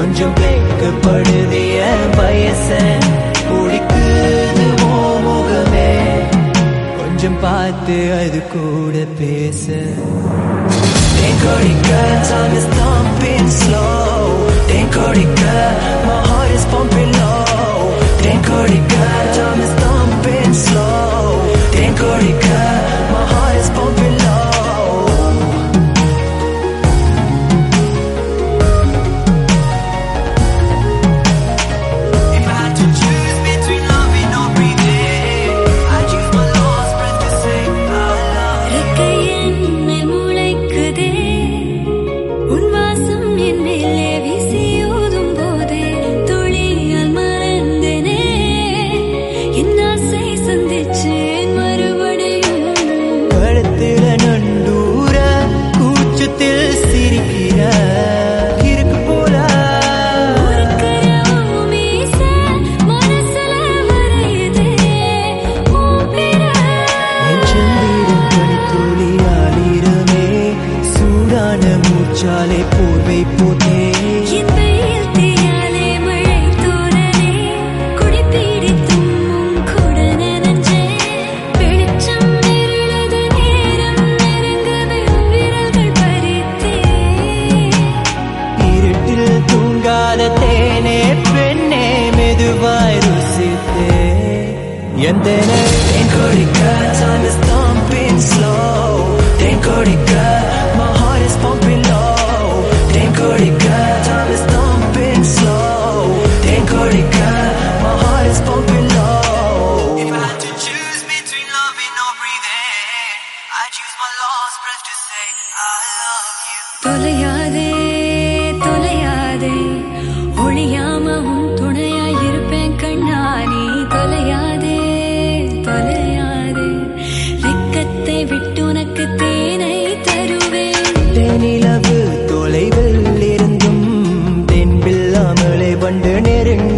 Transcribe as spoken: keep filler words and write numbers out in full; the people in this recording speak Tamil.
கொஞ்சம் கேட்கப்படுதிய வயச குடிக்குது முகமே கொஞ்சம் பார்த்து அது கூட பேச Tenkorika, time is thumping slow Tenkorika, my heart is pumping low Tenkorika, time is thumping slow Tenkorika, my heart is pumping low चाले पूर्वे पोते इन्वेल तियाले मळे तोरने कुडी पीडितुम कोडने नंजे वेलिच्चम निरुळद नेरम नेरंगवे विरल्गल परिते ഇരുട്ടിൽ തൂങ്കാതെ തേനെ പെണ്ണെ മെതുവായി രുസിത്തെ എന്തെനെ Tenkorika, time is thumping slow Tenkorika, my heart is pumping low Tenkorika, time is thumping slow Tenkorika, my heart is pumping low If I had to choose between loving or breathing I'd choose my last breath to say I love you தொலையாதே தொலையாதே ஒளியாம உன் துணையாய் இருப்பேன் கண்ணா நீ தொலையாதே தொலையாதே வெக்கத்தை விட்டு உனக்கு தேனை தருவேன் தேனிலவு தொலைவில் இருந்தும் தென்பில்லாமலே வண்டு நெருங்க